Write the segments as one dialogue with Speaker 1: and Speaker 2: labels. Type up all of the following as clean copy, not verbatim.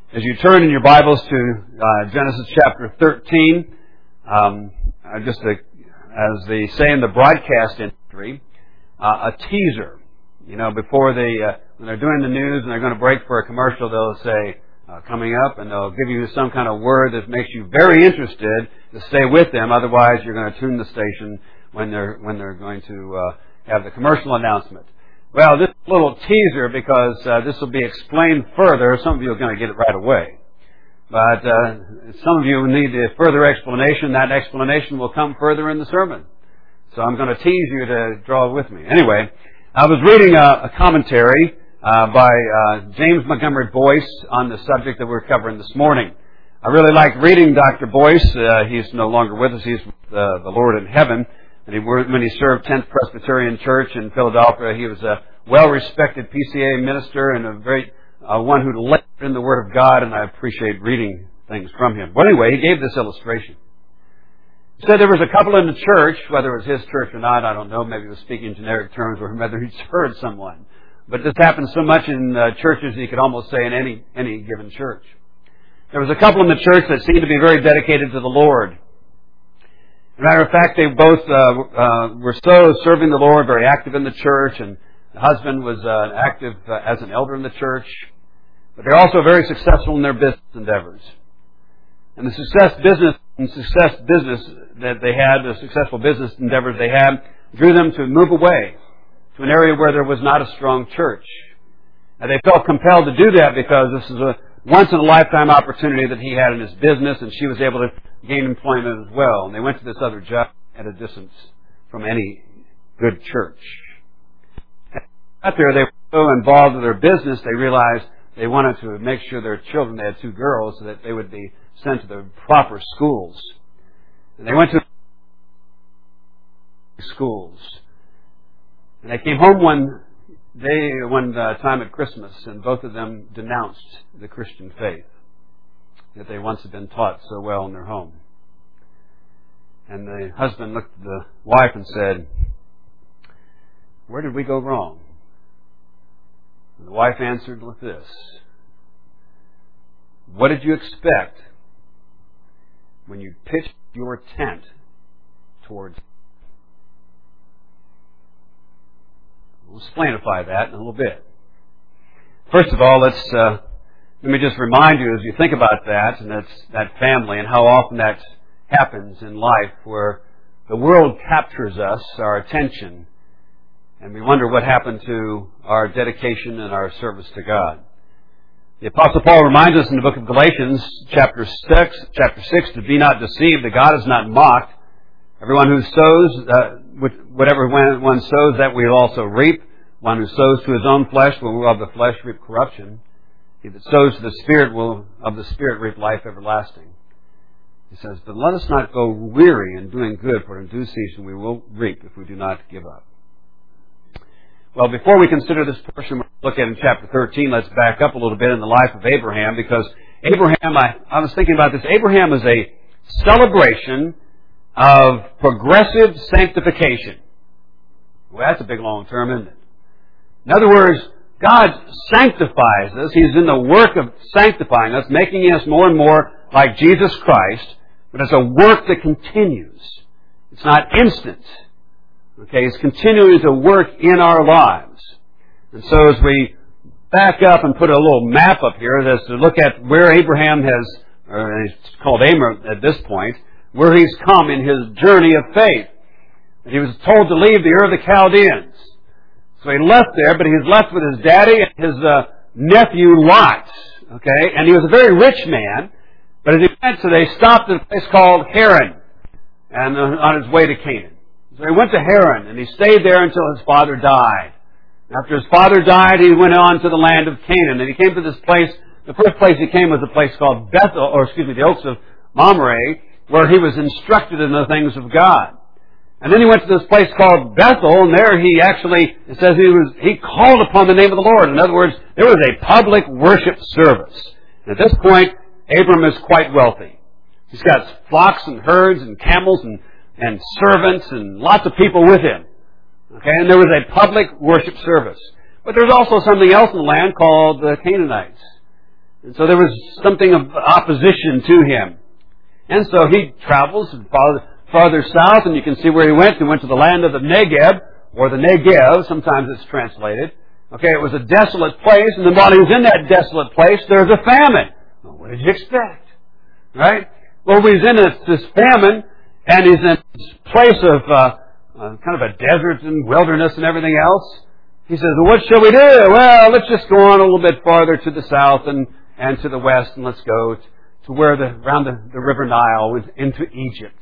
Speaker 1: As you turn in your Bibles to Genesis chapter 13, as they say in the broadcast industry, a teaser. You know, before when they're doing the news and they're going to break for a commercial, they'll say, coming up, and they'll give you some kind of word that makes you very interested to stay with them. Otherwise, you're going to tune the station when they're going to have the commercial announcement. Well, this little teaser, because this will be explained further. Some of you are going to get it right away. But some of you need a further explanation. That explanation will come further in the sermon. So I'm going to tease you to draw with me. Anyway, I was reading a commentary by James Montgomery Boyce on the subject that we're covering this morning. I really like reading Dr. Boyce. He's no longer with us. He's with the Lord in heaven. And when he served 10th Presbyterian Church in Philadelphia, he was a well-respected PCA minister and a very one who led in the Word of God, and I appreciate reading things from him. But anyway, he gave this illustration. He said there was a couple in the church, whether it was his church or not, I don't know, maybe he was speaking in generic terms, or whether he'd heard someone. But this happens so much in churches you could almost say in any given church. There was a couple in the church that seemed to be very dedicated to the Lord. As a matter of fact, they both were so serving the Lord, very active in the church, and the husband was active as an elder in the church. But they're also very successful in their business endeavors. And the successful business endeavors they had, drew them to move away to an area where there was not a strong church. And they felt compelled to do that because this is a once-in-a-lifetime opportunity that he had in his business, and she was able to gain employment as well. And they went to this other job at a distance from any good church. And out there, they were so involved in their business, they realized they wanted to make sure their children, they had two girls, so that they would be sent to the proper schools. And they went to schools. And they came home one time at Christmas, and both of them denounced the Christian faith that they once had been taught so well in their home. And the husband looked at the wife and said, "Where did we go wrong?" And the wife answered with this: "What did you expect when you pitched your tent towards..." We'll explainify that in a little bit. First of all, let me just remind you, as you think about that, and that family, and how often that happens in life, where the world captures us, our attention, and we wonder what happened to our dedication and our service to God. The Apostle Paul reminds us in the book of Galatians, chapter 6, to be not deceived, that God is not mocked. Everyone who sows, whatever one sows, that we will also reap. One who sows to his own flesh will of the flesh reap corruption. He that sows to the Spirit will of the Spirit reap life everlasting. He says, "But let us not go weary in doing good, for in due season we will reap if we do not give up." Well, before we consider this portion we'll look at in chapter 13, let's back up a little bit in the life of Abraham, because Abraham, I was thinking about this, Abraham is a celebration of progressive sanctification. Well, that's a big long term, isn't it? In other words, God sanctifies us. He's in the work of sanctifying us, making us more and more like Jesus Christ, but it's a work that continues. It's not instant. Okay, it's continuing to work in our lives. And so as we back up and put a little map up here that's to look at where Abraham has, or he's called Abram at this point, where he's come in his journey of faith. And he was told to leave the Ur of the Chaldeans. So he left there, but he was left with his daddy and his nephew Lot. Okay, and he was a very rich man. But as he went, so they stopped at a place called Haran, and on his way to Canaan. So he went to Haran, and he stayed there until his father died. After his father died, he went on to the land of Canaan, and he came to this place. The first place he came was a place called the Oaks of Mamre, where he was instructed in the things of God. And then he went to this place called Bethel, and there he actually, it says he called upon the name of the Lord. In other words, there was a public worship service. And at this point, Abram is quite wealthy. He's got flocks and herds and camels and servants and lots of people with him. Okay, and there was a public worship service. But there's also something else in the land called the Canaanites. And so there was something of opposition to him. And so he travels farther south, and you can see where he went. He went to the land of the Negeb, or the Negev, sometimes it's translated. Okay, it was a desolate place, and then while he was in that desolate place, there was a famine. Well, what did you expect? Right? Well, he's in this famine, and he's in this place of kind of a desert and wilderness and everything else. He says, well, what shall we do? Well, let's just go on a little bit farther to the south and to the west, and let's go to where around the river Nile, into Egypt.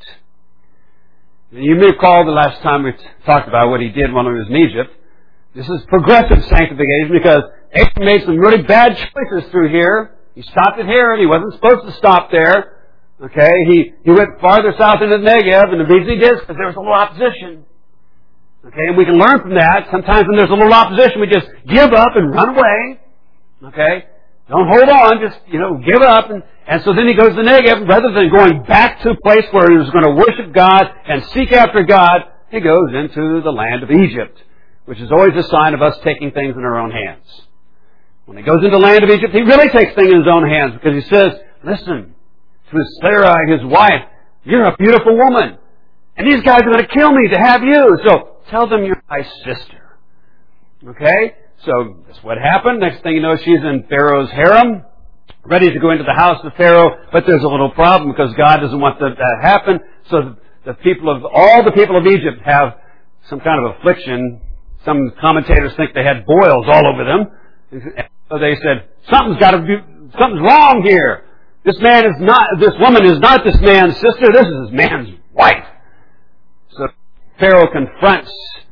Speaker 1: You may recall the last time we talked about what he did when he was in Egypt. This is progressive sanctification, because Abraham made some really bad choices through here. He stopped at here, and he wasn't supposed to stop there. Okay, he went farther south into the Negev, and the reason he did is because there was a little opposition. Okay, and we can learn from that. Sometimes when there's a little opposition, we just give up and run away. Okay, don't hold on, just, give up. And so then he goes to the Negev, rather than going back to a place where he was going to worship God and seek after God, he goes into the land of Egypt, which is always a sign of us taking things in our own hands. When he goes into the land of Egypt, he really takes things in his own hands, because he says, listen, to Sarai, his wife, you're a beautiful woman, and these guys are going to kill me to have you, so tell them you're my sister. Okay? So that's what happened. Next thing you know, she's in Pharaoh's harem, ready to go into the house of Pharaoh, but there's a little problem, because God doesn't want that to happen. So all the people of Egypt have some kind of affliction. Some commentators think they had boils all over them. So they said, something's wrong here. This woman is not this man's sister, this is this man's wife. So Pharaoh confronts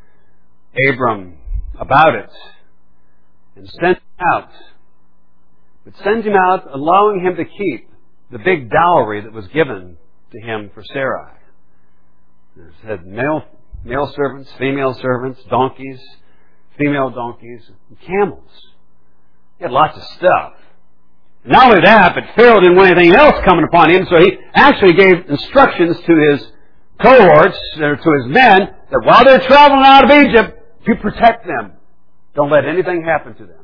Speaker 1: Abram about it and sends him out. But sends him out, allowing him to keep the big dowry that was given to him for Sarai. There's had male servants, female servants, donkeys, female donkeys, and camels. He had lots of stuff. Not only that, but Pharaoh didn't want anything else coming upon him, so he actually gave instructions to his cohorts, or to his men, that while they're traveling out of Egypt, you protect them. Don't let anything happen to them.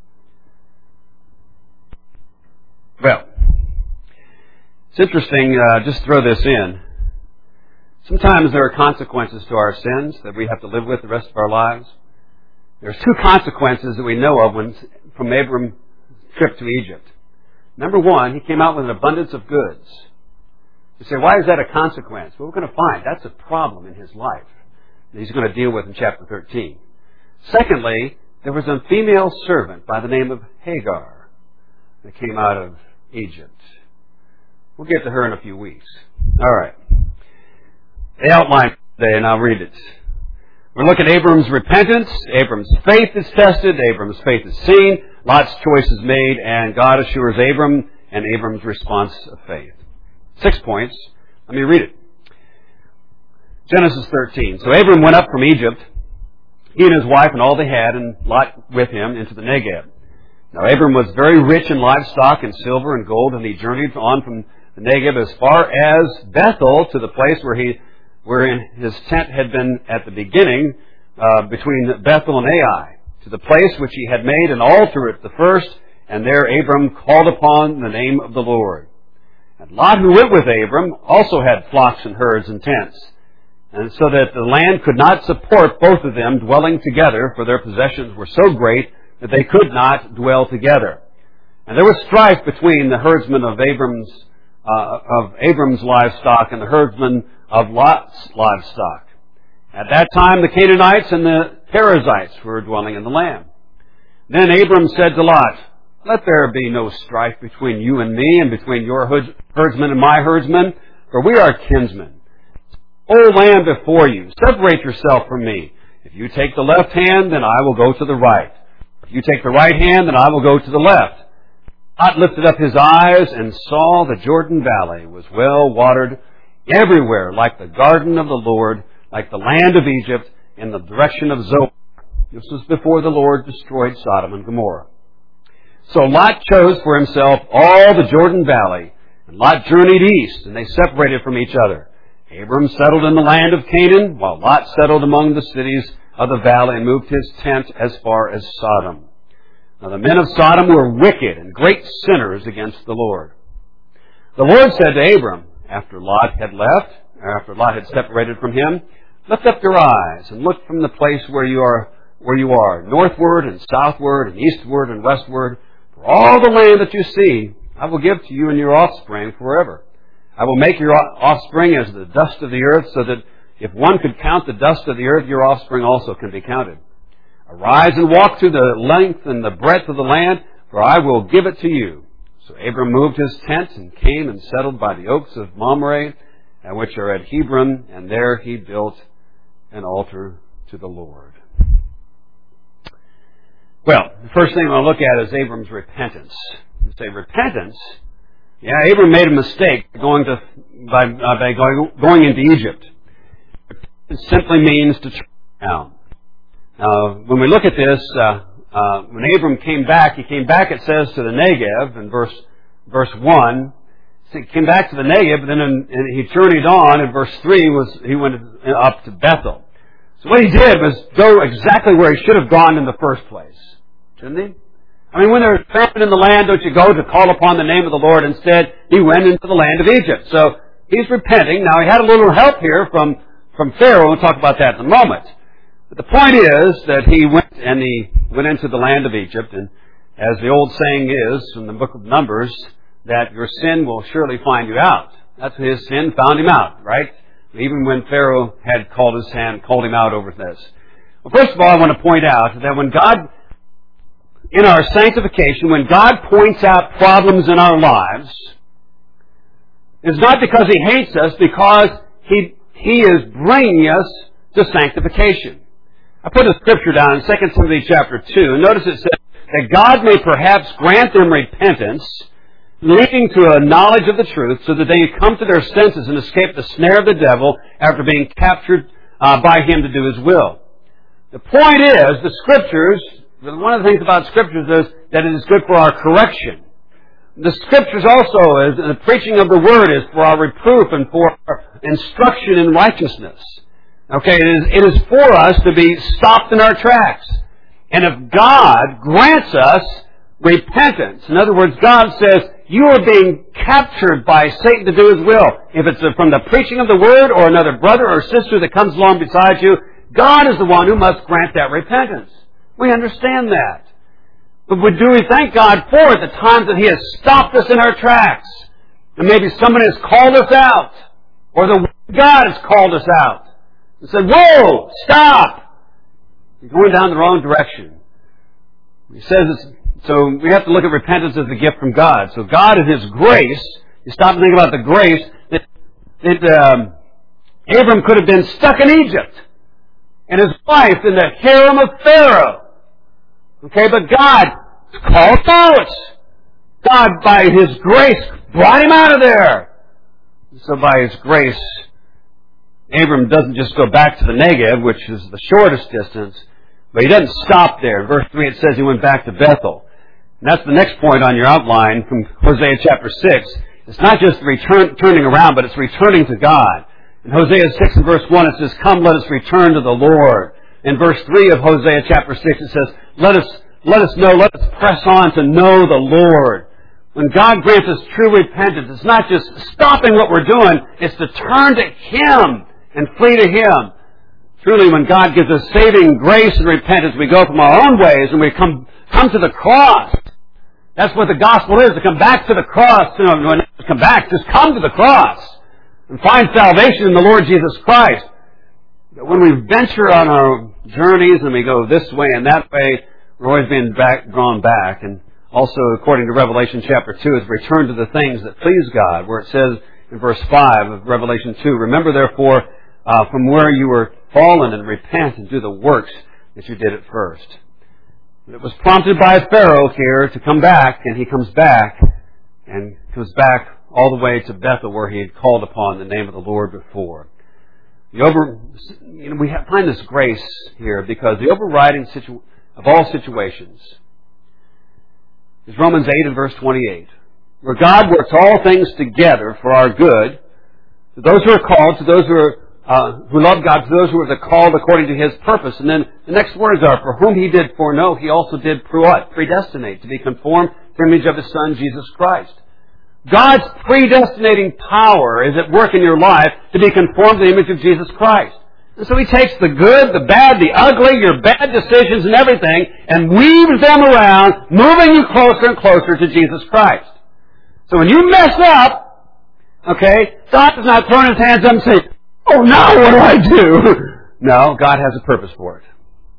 Speaker 1: Well, it's interesting, just throw this in. Sometimes there are consequences to our sins that we have to live with the rest of our lives. There's two consequences that we know of from Abram's trip to Egypt. Number one, he came out with an abundance of goods. You say, why is that a consequence? Well, we're going to find that's a problem in his life that he's going to deal with in chapter 13. Secondly, there was a female servant by the name of Hagar that came out of Egypt. We'll get to her in a few weeks. All right. The outline today, and I'll read it. We're looking at Abram's repentance. Abram's faith is tested. Abram's faith is seen. Lot's choice is made, and God assures Abram and Abram's response of faith. 6 points. Let me read it. Genesis 13. So Abram went up from Egypt, he and his wife and all they had, and Lot with him, into the Negeb. Now Abram was very rich in livestock and silver and gold, and he journeyed on from the Negeb as far as Bethel, to the place where his tent had been at the beginning, between Bethel and Ai, to the place which he had made an altar at the first, and there Abram called upon the name of the Lord. And Lot, who went with Abram, also had flocks and herds and tents, and so that the land could not support both of them dwelling together, for their possessions were so great that they could not dwell together. And there was strife between the herdsmen of Abram's livestock and the herdsmen of Lot's livestock. At that time, the Canaanites and the Perizzites were dwelling in the land. Then Abram said to Lot, let there be no strife between you and me, and between your herdsmen and my herdsmen, for we are kinsmen. Whole land before you, separate yourself from me. If you take the left hand, then I will go to the right. If you take the right hand, then I will go to the left. Lot lifted up his eyes and saw the Jordan Valley was well watered everywhere, like the garden of the Lord, like the land of Egypt, in the direction of Zoar. This was before the Lord destroyed Sodom and Gomorrah. So Lot chose for himself all the Jordan Valley, and Lot journeyed east, and they separated from each other. Abram settled in the land of Canaan, while Lot settled among the cities of the valley and moved his tent as far as Sodom. Now the men of Sodom were wicked and great sinners against the Lord. The Lord said to Abram, after Lot had left, or after Lot had separated from him, lift up your eyes and look from the place where you are, northward and southward and eastward and westward. For all the land that you see, I will give to you and your offspring forever. I will make your offspring as the dust of the earth, so that if one could count the dust of the earth, your offspring also can be counted. Arise and walk through the length and the breadth of the land, for I will give it to you. So Abram moved his tent and came and settled by the oaks of Mamre, which are at Hebron, and there he built an altar to the Lord. Well, the first thing I want to look at is Abram's repentance. You say repentance? Yeah, Abram made a mistake by going into Egypt. It simply means to turn around. Now, when we look at this, when Abram came back, it says, to the Negev in verse 1. He came back to the Negev, but then he journeyed on. In verse 3, he went up to Bethel. So what he did was go exactly where he should have gone in the first place. Shouldn't he? I mean, when there's famine in the land, don't you go to call upon the name of the Lord? Instead, he went into the land of Egypt. So he's repenting. Now, he had a little help here from Pharaoh. We'll talk about that in a moment. But the point is that he went into the land of Egypt, and as the old saying is from the book of Numbers, that your sin will surely find you out. That's his sin found him out, right? Even when Pharaoh had called him out over this. Well, first of all, I want to point out that when God, in our sanctification, when God points out problems in our lives, it's not because He hates us, because He is bringing us to sanctification. I put a scripture down in 2 Timothy chapter 2, and notice it says that God may perhaps grant them repentance, leading to a knowledge of the truth, so that they come to their senses and escape the snare of the devil after being captured by him to do his will. The point is, the Scriptures, one of the things about Scriptures is that it is good for our correction. The Scriptures also, the preaching of the Word is for our reproof and for our instruction in righteousness. Okay, it is for us to be stopped in our tracks. And if God grants us repentance, in other words, God says, you are being captured by Satan to do his will. If it's from the preaching of the Word or another brother or sister that comes along beside you, God is the one who must grant that repentance. We understand that. But do we thank God for it, the times that He has stopped us in our tracks? And maybe somebody has called us out, or the Word of God has called us out and said, whoa, stop! You're going down the wrong direction. He says so we have to look at repentance as a gift from God. So God in His grace, you stop and think about the grace, that Abram could have been stuck in Egypt, and his wife in the harem of Pharaoh. Okay, but God called out. God, by His grace, brought him out of there. So by His grace, Abram doesn't just go back to the Negev, which is the shortest distance, but he doesn't stop there. In verse 3 it says he went back to Bethel. And that's the next point on your outline from Hosea chapter 6. It's not just turning around, but it's returning to God. In Hosea 6 and verse 1 it says, come, let us return to the Lord. In verse 3 of Hosea chapter 6 it says, let us press on to know the Lord. When God grants us true repentance, it's not just stopping what we're doing, it's to turn to Him and flee to Him. Truly, when God gives us saving grace and repentance, we go from our own ways and we come to the cross. That's what the gospel is, to come back to the cross. Not come back, just come to the cross and find salvation in the Lord Jesus Christ. But when we venture on our journeys and we go this way and that way, we're always being drawn back. And also, according to Revelation chapter 2, is return to the things that please God, where it says in verse 5 of Revelation 2, remember therefore from where you were fallen, and repent and do the works that you did at first. It was prompted by Pharaoh here to come back, and he comes back all the way to Bethel, where he had called upon the name of the Lord before. We find this grace here because the overriding of all situations is Romans 8 and verse 28, where God works all things together for our good, to those who are called, to those who are who love God, to those who are called according to His purpose. And then the next words are, for whom He did foreknow, He also did predestinate, to be conformed to the image of His Son, Jesus Christ. God's predestinating power is at work in your life to be conformed to the image of Jesus Christ. And so He takes the good, the bad, the ugly, your bad decisions and everything, and weaves them around, moving you closer and closer to Jesus Christ. So when you mess up, okay, God is not throwing His hands up and saying, oh, now what do I do? No, God has a purpose for it.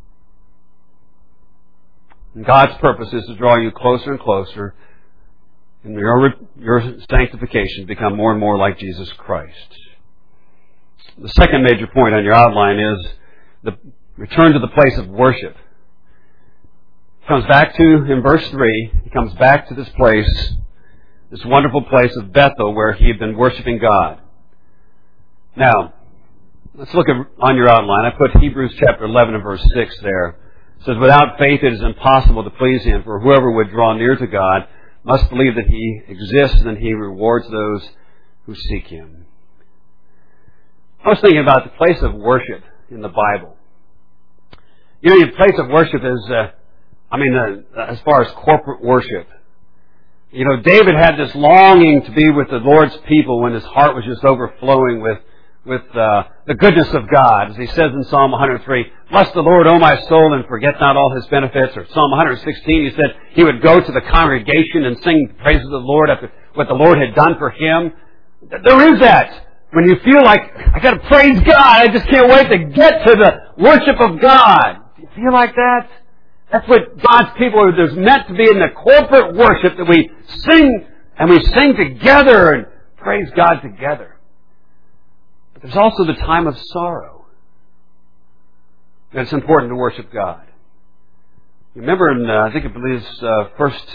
Speaker 1: And God's purpose is to draw you closer and closer in your sanctification, become more and more like Jesus Christ. The second major point on your outline is the return to the place of worship. He comes back to, in verse 3, he comes back to this place, this wonderful place of Bethel where he had been worshiping God. Now, let's look on your outline. I put Hebrews chapter 11 and verse 6 there. It says, without faith it is impossible to please Him, for whoever would draw near to God must believe that He exists and He rewards those who seek Him. I was thinking about the place of worship in the Bible. You know, the place of worship is, as far as corporate worship. You know, David had this longing to be with the Lord's people when his heart was just overflowing with the goodness of God. As he says in Psalm 103, bless the Lord, O my soul, and forget not all His benefits. Or Psalm 116, he said he would go to the congregation and sing praises of the Lord after what the Lord had done for him. There is that. When you feel like, I got to praise God, I just can't wait to get to the worship of God. Do you feel like that? That's what God's people are. There's meant to be in the corporate worship that we sing, and we sing together and praise God together. But there's also the time of sorrow. And it's important to worship God. You remember in, I believe it's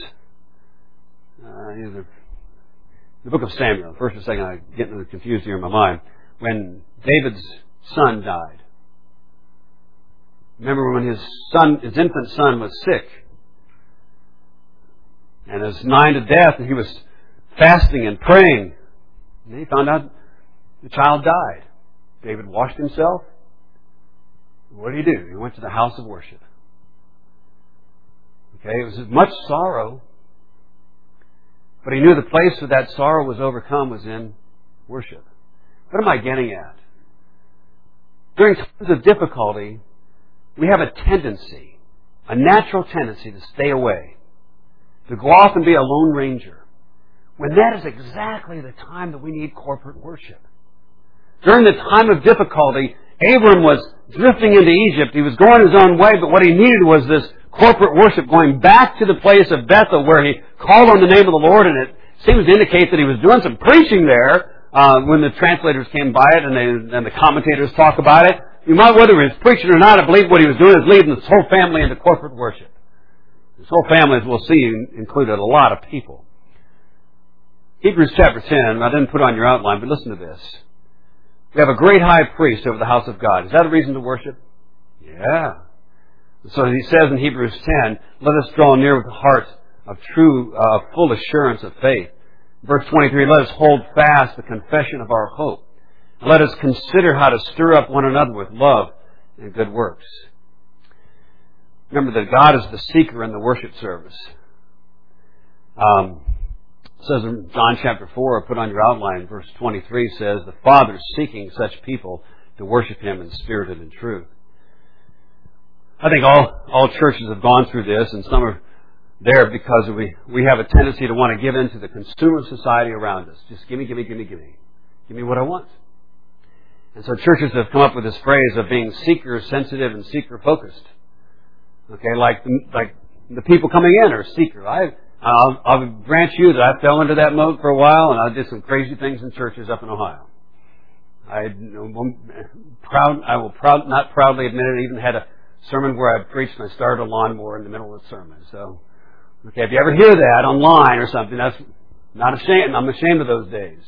Speaker 1: the book of Samuel, first or second, I'm getting confused here in my mind, when David's son died. Remember when his infant son was sick and was nigh to death, and he was fasting and praying, and he found out the child died. David washed himself. What did he do? He went to the house of worship. Okay, it was much sorrow, but he knew the place where that sorrow was overcome was in worship. What am I getting at? During times of difficulty, we have a tendency, a natural tendency to stay away, to go off and be a lone ranger, when that is exactly the time that we need corporate worship. During the time of difficulty, Abram was drifting into Egypt. He was going his own way, but what he needed was this corporate worship, going back to the place of Bethel where he called on the name of the Lord, and it seems to indicate that he was doing some preaching there when the translators came by it and the commentators talk about it. Whether he was preaching or not, I believe what he was doing is leading his whole family into corporate worship. His whole family, as we'll see, included a lot of people. Hebrews chapter 10, I didn't put it on your outline, but listen to this. We have a great high priest over the house of God. Is that a reason to worship? Yeah. So he says in Hebrews 10, let us draw near with a heart of true, full assurance of faith. Verse 23, let us hold fast the confession of our hope. Let us consider how to stir up one another with love and good works. Remember that God is the seeker in the worship service. It says in John chapter 4, put on your outline, verse 23 says, the Father is seeking such people to worship Him in spirit and in truth. I think all churches have gone through this, and some are there because we have a tendency to want to give in to the consumer society around us. Just give me. Give me what I want. And so churches have come up with this phrase of being seeker-sensitive and seeker-focused. Okay, like the people coming in are seeker. I'll grant you that I fell into that mode for a while, and I did some crazy things in churches up in Ohio. I will not proudly admit it. I even had a sermon where I preached and I started a lawnmower in the middle of the sermon. So, okay, if you ever hear that online or something, that's not ashamed. I'm ashamed of those days.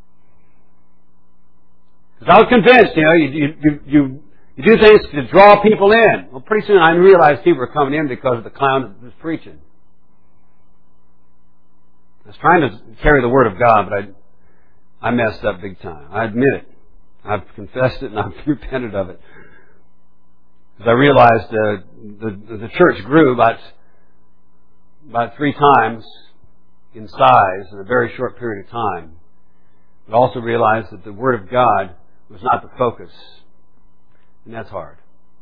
Speaker 1: Because I was convinced, you do things to draw people in. Well, pretty soon I realized people were coming in because of the clown that was preaching. I was trying to carry the Word of God, but I messed up big time. I admit it. I've confessed it and I've repented of it. Because I realized the church grew about 3 times in size in a very short period of time. I also realized that the Word of God was not the focus. And that's hard.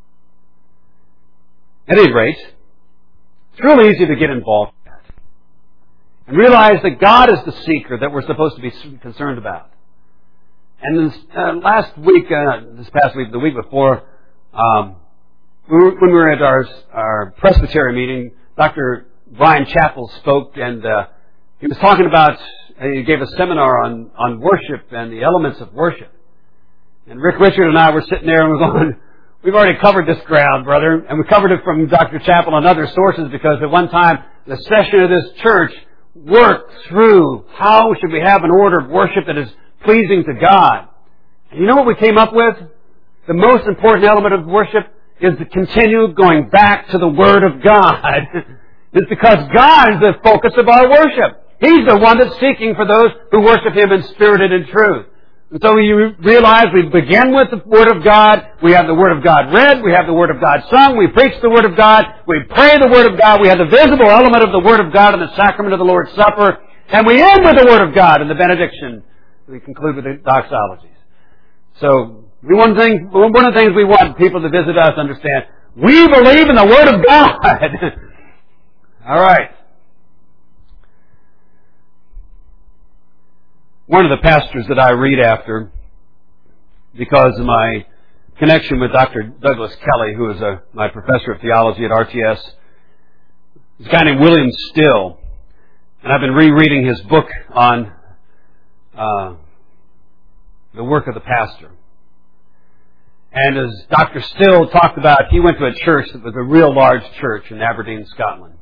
Speaker 1: At any rate, it's really easy to get involved in that. And realize that God is the seeker that we're supposed to be concerned about. And this past week, the week before, when we were at our presbytery meeting, Dr. Brian Chappell spoke, and he was talking about, he gave a seminar on worship and the elements of worship. And Rick Richard and I were sitting there and we're going, we've already covered this ground, brother. And we covered it from Dr. Chappell and other sources, because at one time the session of this church worked through how should we have an order of worship that is pleasing to God. And you know what we came up with? The most important element of worship is to continue going back to the Word of God. It's because God is the focus of our worship. He's the one that's seeking for those who worship Him in spirit and in truth. And so you realize we begin with the Word of God. We have the Word of God read. We have the Word of God sung. We preach the Word of God. We pray the Word of God. We have the visible element of the Word of God in the sacrament of the Lord's Supper. And we end with the Word of God in the benediction. We conclude with the doxologies. So one of the things we want people to visit us to understand, we believe in the Word of God. All right. One of the pastors that I read after, because of my connection with Dr. Douglas Kelly, who is my professor of theology at RTS, is a guy named William Still. And I've been rereading his book on the work of the pastor. And as Dr. Still talked about, he went to a church that was a real large church in Aberdeen, Scotland.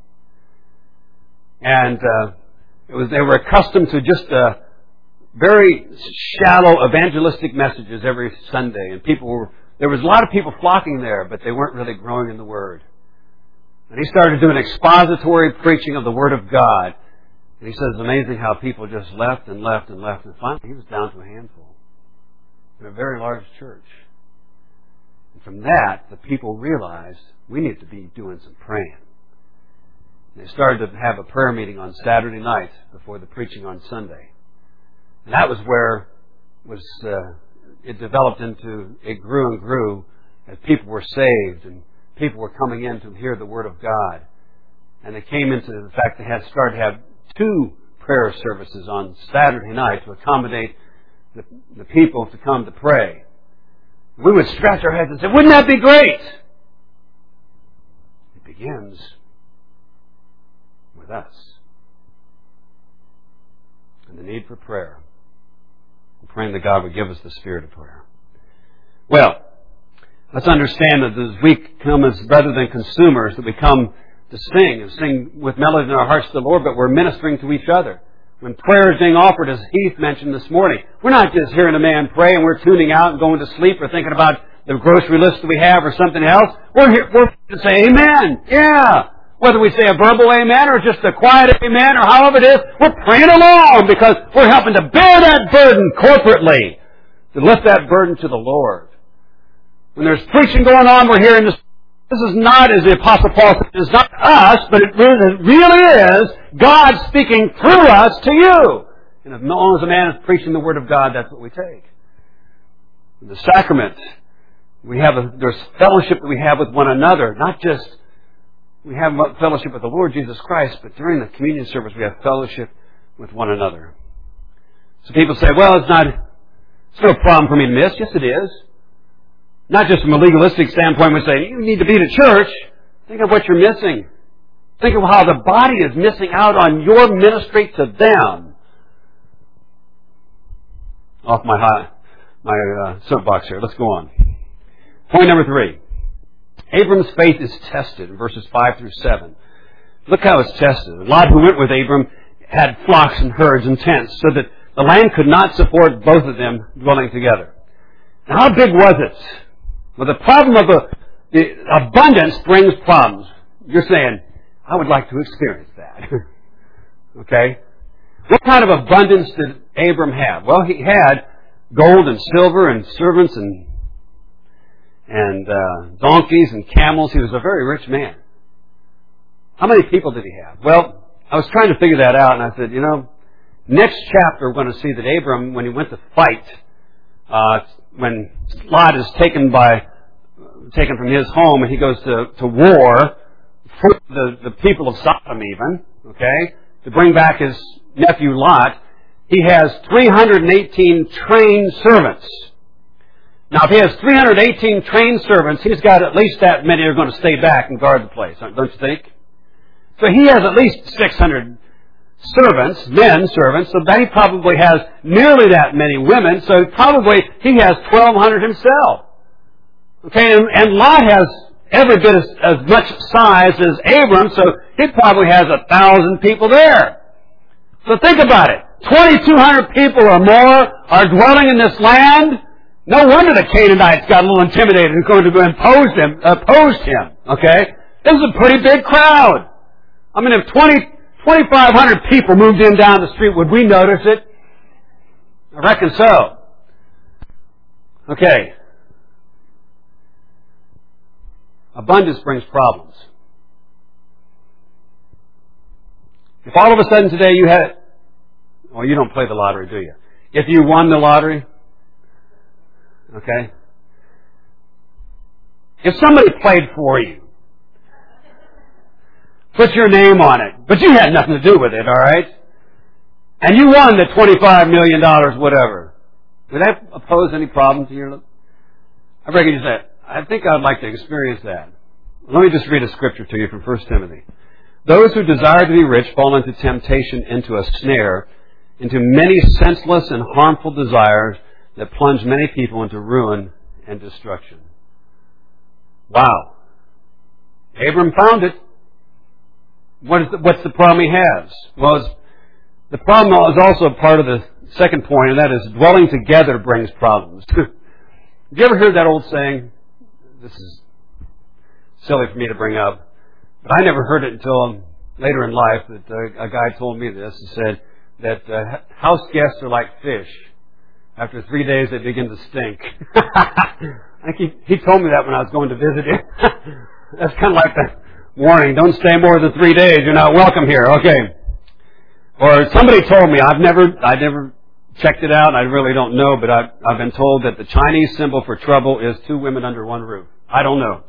Speaker 1: And they were accustomed to just very shallow evangelistic messages every Sunday. And there was a lot of people flocking there, but they weren't really growing in the Word. And he started doing expository preaching of the Word of God. And he says it's amazing how people just left and left and left. And finally he was down to a handful in a very large church. And from that, the people realized we need to be doing some praying. They started to have a prayer meeting on Saturday night before the preaching on Sunday. And that was where it developed into, it grew and grew as people were saved and people were coming in to hear the Word of God. And they came into the fact they had started to have 2 prayer services on Saturday night to accommodate the people to come to pray. We would scratch our heads and say, wouldn't that be great? It begins with us. And the need for prayer. I'm praying that God would give us the spirit of prayer. Well, let's understand that as we come as, rather than consumers, that we come to sing with melody in our hearts to the Lord, but we're ministering to each other. When prayer is being offered, as Heath mentioned this morning, we're not just hearing a man pray and we're tuning out and going to sleep or thinking about the grocery list that we have or something else. We're here to say amen. Yeah. Whether we say a verbal amen or just a quiet amen or however it is, we're praying along because we're helping to bear that burden corporately, to lift that burden to the Lord. When there's preaching going on, we're hearing this. This is not, as the Apostle Paul said, it's not us, but it really is God speaking through us to you. And as long as a man is preaching the Word of God, that's what we take. In the sacrament, there's fellowship that we have with one another, not just we have fellowship with the Lord Jesus Christ, but during the communion service we have fellowship with one another. So people say, well, it's no problem for me to miss. Yes, it is. Not just from a legalistic standpoint, we say, you need to be to church. Think of what you're missing. Think of how the body is missing out on your ministry to them. Off my soapbox here. Let's go on. Point number 3. Abram's faith is tested in verses 5 through 7. Look how it's tested. Lot, who went with Abram, had flocks and herds and tents, so that the land could not support both of them dwelling together. Now, how big was it? Well, the problem of the abundance brings problems. You're saying, I would like to experience that. Okay? What kind of abundance did Abram have? Well, he had gold and silver and servants and donkeys and camels. He was a very rich man. How many people did he have? Well, I was trying to figure that out, and I said, next chapter we're going to see that Abram, when he went to fight, when Lot is taken from his home and he goes to war for the people of Sodom even, okay, to bring back his nephew Lot, he has 318 trained servants. Now, if he has 318 trained servants, he's got at least that many who are going to stay back and guard the place, don't you think? So he has at least 600 servants, men servants, so that he probably has nearly that many women, so probably he has 1,200 himself. Okay, and Lot has every bit as much size as Abram, so he probably has 1,000 people there. So think about it. 2,200 people or more are dwelling in this land. No wonder the Canaanites got a little intimidated and going to opposed him. Okay? This is a pretty big crowd. I mean, if 2,500 people moved in down the street, would we notice it? I reckon so. Okay. Abundance brings problems. If all of a sudden today you had... Well, you don't play the lottery, do you? If you won the lottery... Okay? If somebody played for you, put your name on it, but you had nothing to do with it, all right? And you won the $25 million, whatever. Would that pose any problem to your... I reckon you said, I think I'd like to experience that. Let me just read a scripture to you from 1 Timothy. Those who desire to be rich fall into temptation, into a snare, into many senseless and harmful desires that plunge many people into ruin and destruction. Wow. Abram found it. What's the problem he has? Well, the problem is also part of the second point, and that is dwelling together brings problems. Have you ever heard that old saying? This is silly for me to bring up, but I never heard it until later in life that a guy told me this. He said that house guests are like fish. After 3 days, they begin to stink. I think he told me that when I was going to visit him. That's kind of like the warning. Don't stay more than 3 days. You're not welcome here. Okay. Or somebody told me, I never checked it out. I really don't know, but I've been told that the Chinese symbol for trouble is 2 women under one roof. I don't know.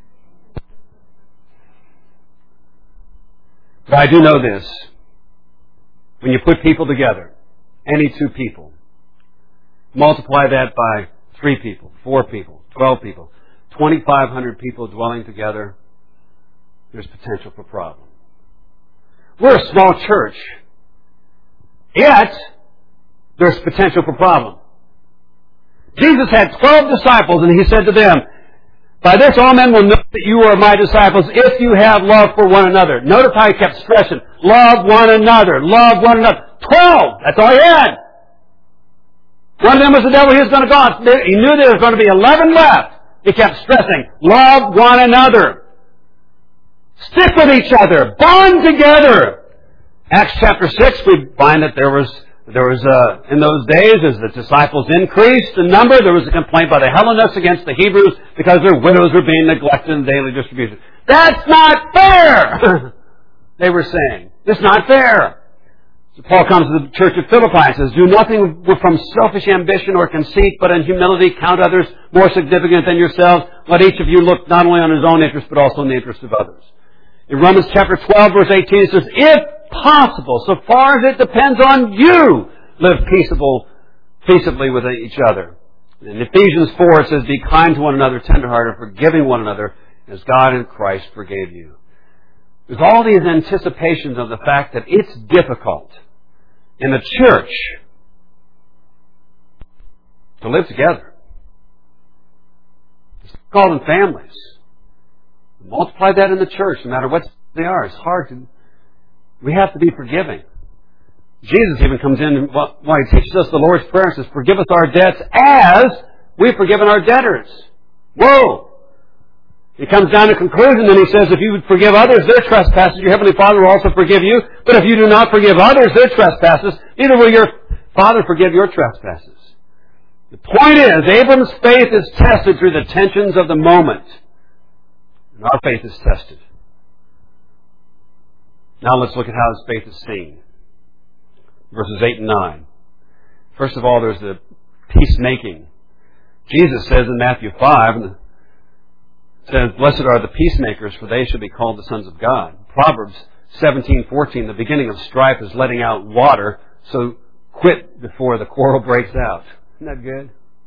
Speaker 1: But I do know this. When you put people together, any 2 people, multiply that by 3 people, 4 people, 12 people, 2,500 people dwelling together, there's potential for problem. We're a small church, yet there's potential for problem. Jesus had 12 disciples, and he said to them, by this all men will know that you are my disciples if you have love for one another. Notice how he kept stressing, love one another, love one another. 12! That's all he had. One of them was the devil. He was going to go. He knew there was going to be 11 left. He kept stressing, love one another. Stick with each other. Bond together. Acts chapter 6, we find that there was in those days, as the disciples increased in number, there was a complaint by the Hellenists against the Hebrews because their widows were being neglected in daily distribution. That's not fair! They were saying. It's not fair. So Paul comes to the church of Philippi and says, do nothing from selfish ambition or conceit, but in humility count others more significant than yourselves. Let each of you look not only on his own interest, but also in the interest of others. In Romans chapter 12, verse 18, it says, if possible, so far as it depends on you, live peaceably with each other. In Ephesians 4, it says, be kind to one another, tenderhearted, forgiving one another, as God in Christ forgave you. There's all these anticipations of the fact that it's difficult in the church to live together. It's called in families. Multiply that in the church, no matter what they are. It's hard to... We have to be forgiving. Jesus even comes in and he teaches us the Lord's Prayer and says, forgive us our debts as we've forgiven our debtors. Whoa! He comes down to conclusion and he says, if you would forgive others their trespasses, your Heavenly Father will also forgive you. But if you do not forgive others their trespasses, neither will your Father forgive your trespasses. The point is, Abram's faith is tested through the tensions of the moment. And our faith is tested. Now let's look at how his faith is seen. Verses 8 and 9. First of all, there's the peacemaking. Jesus says in Matthew 5, and says, "Blessed are the peacemakers, for they shall be called the sons of God." Proverbs 17:14, the beginning of strife is letting out water, so quit before the quarrel breaks out. Isn't that good?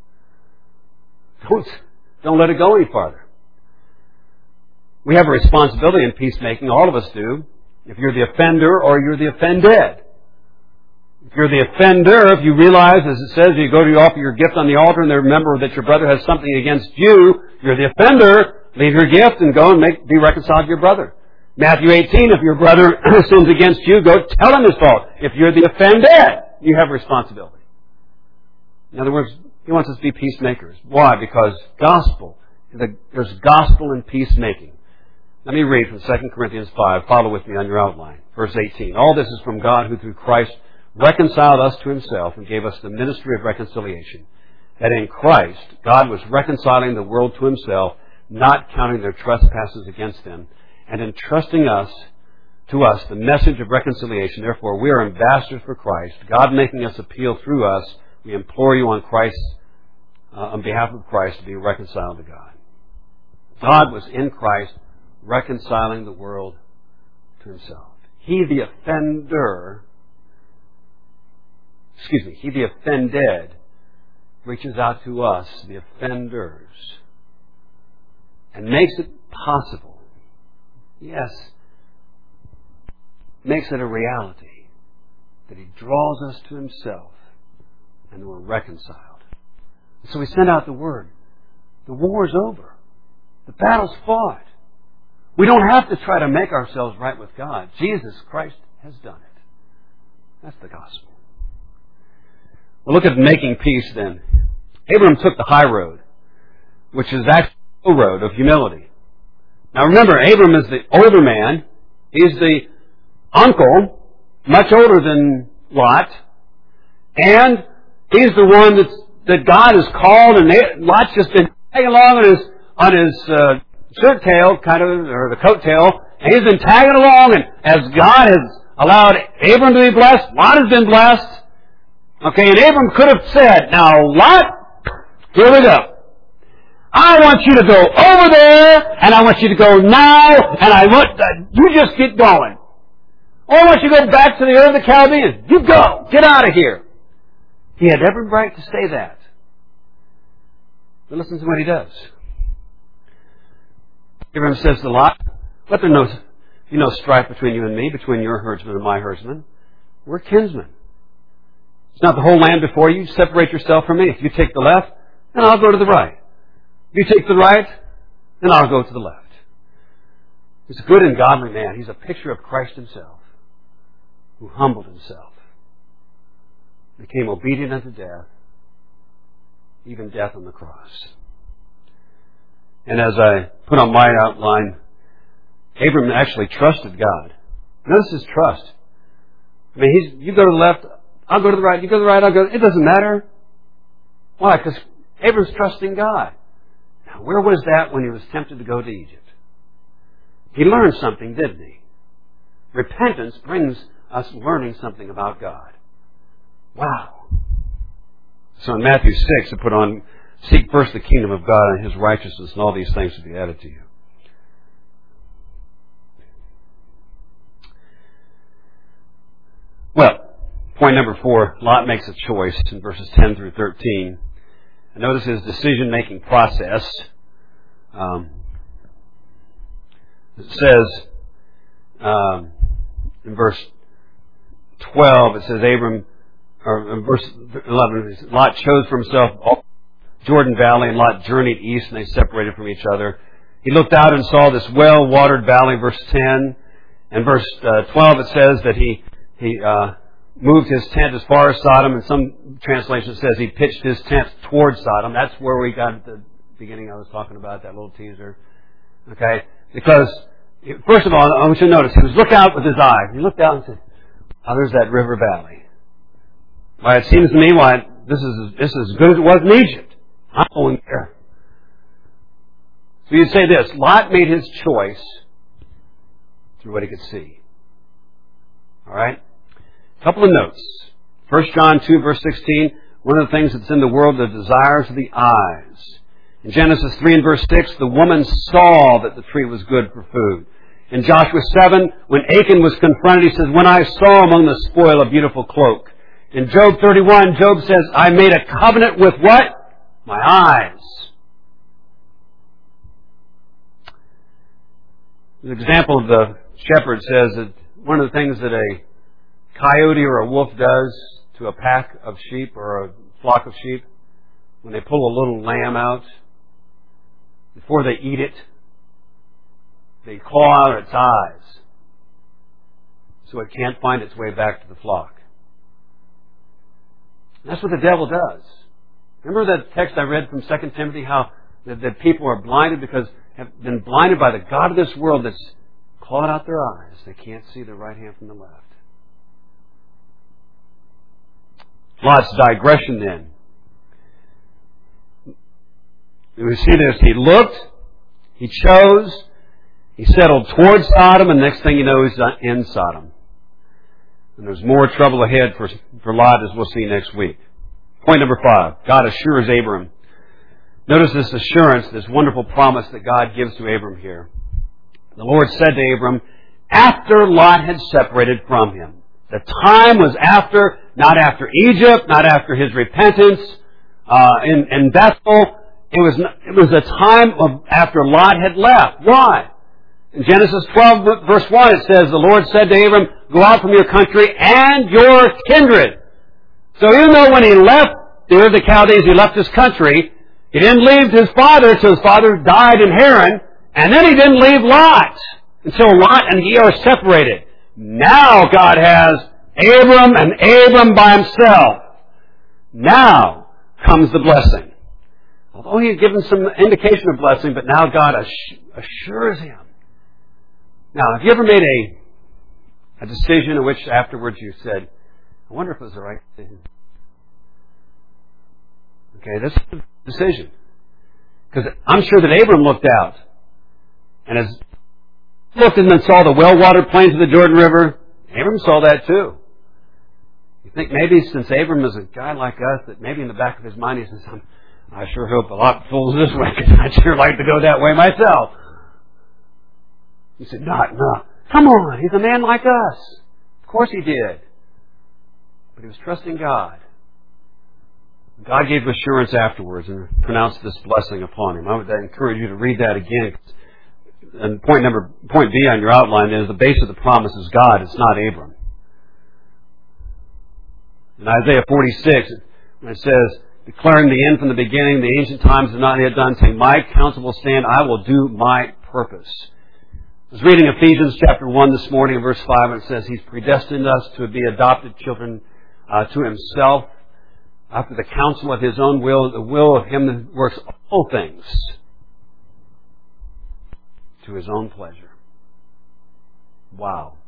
Speaker 1: Don't let it go any farther. We have a responsibility in peacemaking, all of us do, if you're the offender or you're the offended. If you're the offender, if you realize, as it says, you go to offer your gift on the altar and they remember that your brother has something against you, you're the offender, leave your gift and go and be reconciled to your brother. Matthew 18, if your brother sins against you, go tell him his fault. If you're the offended, you have a responsibility. In other words, he wants us to be peacemakers. Why? Because there's gospel in peacemaking. Let me read from 2 Corinthians 5. Follow with me on your outline. Verse 18. "All this is from God, who through Christ reconciled us to himself and gave us the ministry of reconciliation. That in Christ, God was reconciling the world to himself, not counting their trespasses against them, and entrusting to us the message of reconciliation. Therefore, we are ambassadors for Christ, God making us appeal through us. We implore you on behalf of Christ, to be reconciled to God." God was in Christ reconciling the world to himself. He, the offended, reaches out to us, the offenders, and makes it possible. Yes, makes it a reality that he draws us to himself and we're reconciled. So we send out the word. The war's over. The battle's fought. We don't have to try to make ourselves right with God. Jesus Christ has done it. That's the gospel. Well, look at making peace then. Abram took the high road, which is actually the low road of humility. Now remember, Abram is the older man. He's the uncle, much older than Lot. And he's the one that God has called, and Lot's just been tagging along on his shirt tail, or the coat tail, and he's been tagging along, and as God has allowed Abram to be blessed, Lot has been blessed. Okay, and Abram could have said, "Now, Lot, here we go. I want you to go over there, and I want you to go now, and you just get going. Or I want you to go back to the Ur of the Chaldeans. You go. Get out of here." He had every right to say that. But listen to what he does. Abram says to Lot, "Let there be no strife between you and me, between your herdsmen and my herdsmen. We're kinsmen. It's not the whole land before you. Separate yourself from me. If you take the left, then I'll go to the right. If you take the right, then I'll go to the left." He's a good and godly man. He's a picture of Christ himself, who humbled himself, became obedient unto death, even death on the cross. And as I put on my outline, Abram actually trusted God. Notice his trust. I mean, you go to the left, I'll go to the right. You go to the right, I'll go. It doesn't matter. Why? Because Abram's trusting God. Now, where was that when he was tempted to go to Egypt? He learned something, didn't he? Repentance brings us learning something about God. Wow. So in Matthew 6, I put on, "Seek first the kingdom of God and his righteousness, and all these things will be added to you." Well, point number 4, Lot makes a choice in verses 10 through 13. And notice his decision-making process. It says, in verse 12, it says in verse 11, Lot chose for himself Jordan Valley, and Lot journeyed east, and they separated from each other. He looked out and saw this well-watered valley, verse 10. And verse 12, it says that he moved his tent as far as Sodom, and some translation says he pitched his tent towards Sodom. That's where we got at the beginning I was talking about, that little teaser. Okay? Because, first of all, I want you to notice, he was looking out with his eye. He looked out and said, "Oh, there's that river valley." Why, it seems to me, This is as good as it was in Egypt. I'm going there. So you'd say this, Lot made his choice through what he could see. All right? A couple of notes. 1 John 2, verse 16, one of the things that's in the world, the desires of the eyes. In Genesis 3 and verse 6, the woman saw that the tree was good for food. In Joshua 7, when Achan was confronted, he says, when I saw among the spoil a beautiful cloak. In Job 31, Job says, I made a covenant with what? My eyes. An example of the shepherd says that one of the things that a coyote or a wolf does to a pack of sheep or a flock of sheep, when they pull a little lamb out, before they eat it, they claw out its eyes so it can't find its way back to the flock. And that's what the devil does. Remember that text I read from 2 Timothy, how that people are blinded because have been blinded by the God of this world that's clawed out their eyes. They can't see the right hand from the left. Lot's digression then. We see this. He looked, he chose, he settled towards Sodom, and next thing you know, he's in Sodom. And there's more trouble ahead for Lot, as we'll see next week. Point number 5. God assures Abram. Notice this assurance, this wonderful promise that God gives to Abram here. The Lord said to Abram, after Lot had separated from him. The time was after, not after Egypt, not after his repentance in Bethel. It was a time after Lot had left. Why? In Genesis 12, verse 1, it says, the Lord said to Abram, go out from your country and your kindred. So even though when he left the Ur of the Chaldees, he left his country, he didn't leave his father until his father died in Haran, and then he didn't leave Lot until Lot and he are separated. Now God has Abram and Abram by himself. Now comes the blessing. Although he had given some indication of blessing, but now God assures him. Now, have you ever made a decision in which afterwards you said, I wonder if it was the right decision? Okay, this is the decision. Because I'm sure that Abram looked out. And as he looked and then saw the well-watered plains of the Jordan River, Abram saw that too. You think maybe since Abram is a guy like us, that maybe in the back of his mind he says, I sure hope a lot falls this way, because I'd sure like to go that way myself. He said, no. Come on, he's a man like us. Of course he did. But he was trusting God. God gave assurance afterwards and pronounced this blessing upon him. I would encourage you to read that again. And point B on your outline is the base of the promise is God. It's not Abram. In Isaiah 46, when it says, declaring the end from the beginning, the ancient times have not yet done, saying, my counsel will stand, I will do my purpose. I was reading Ephesians chapter 1 this morning, verse 5, and it says, He's predestined us to be adopted children to Himself, after the counsel of His own will, the will of Him that works all things to His own pleasure. Wow.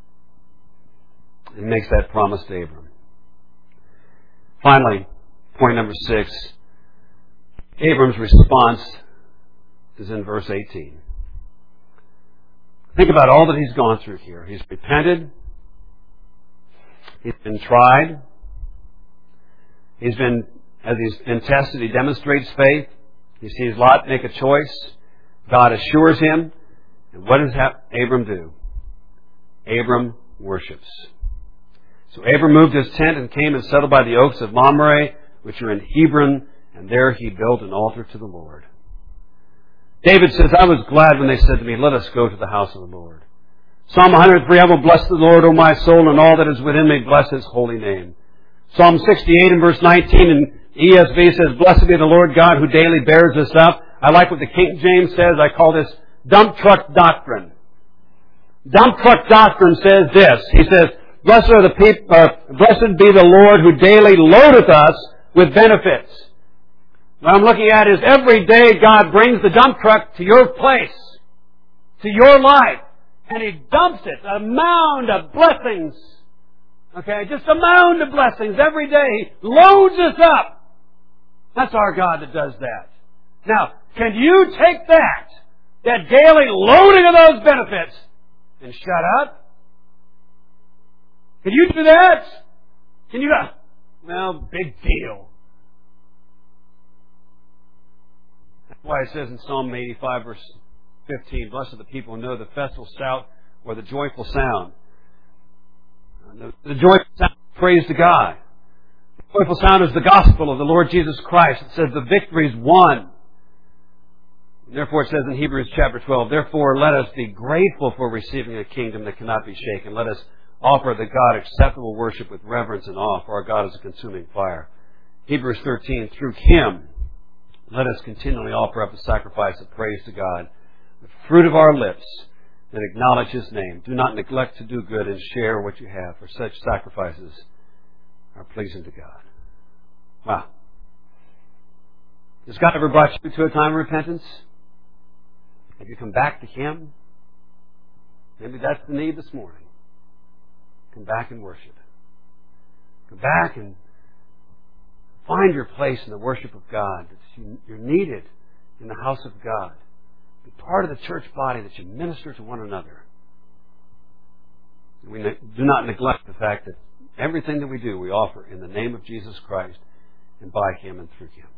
Speaker 1: It makes that promise to Abram. Finally, point number 6. Abram's response is in verse 18. Think about all that he's gone through here. He's repented. He's been tried. As he's been tested, he demonstrates faith. He sees Lot make a choice. God assures him. And what does Abram do? Abram worships. So Abram moved his tent and came and settled by the oaks of Mamre, which are in Hebron, and there he built an altar to the Lord. David says, I was glad when they said to me, let us go to the house of the Lord. Psalm 103, I will bless the Lord, O my soul, and all that is within me, bless His holy name. Psalm 68 and verse 19 in ESV says, blessed be the Lord God who daily bears us up. I like what the King James says. I call this dump truck doctrine. Dump truck doctrine says this. He says, blessed be the Lord who daily loadeth us with benefits. What I'm looking at is every day God brings the dump truck to your place, to your life, and He dumps it, a mound of blessings, Okay, just a mound of blessings every day. He loads us up. That's our God that does that. Now, can you take that daily loading of those benefits, and shut up? Can you do that? Can you go, well, big deal. That's why it says in Psalm 85, verse 15, blessed are the people who know the festival shout or the joyful sound. The joyful sound is praise to God. The joyful sound is the gospel of the Lord Jesus Christ. It says the victory is won. Therefore it says in Hebrews chapter 12, therefore let us be grateful for receiving a kingdom that cannot be shaken. Let us offer the God acceptable worship with reverence and awe, for our God is a consuming fire. Hebrews 13, through Him, let us continually offer up a sacrifice of praise to God, the fruit of our lips that acknowledge His name. Do not neglect to do good and share what you have, for such sacrifices are pleasing to God. Wow. Has God ever brought you to a time of repentance? Have you come back to Him? Maybe that's the need this morning. Come back and worship. Come back and find your place in the worship of God. You're needed in the house of God. Be part of the church body that you minister to one another. We do not neglect the fact that everything that we do, we offer in the name of Jesus Christ and by Him and through Him.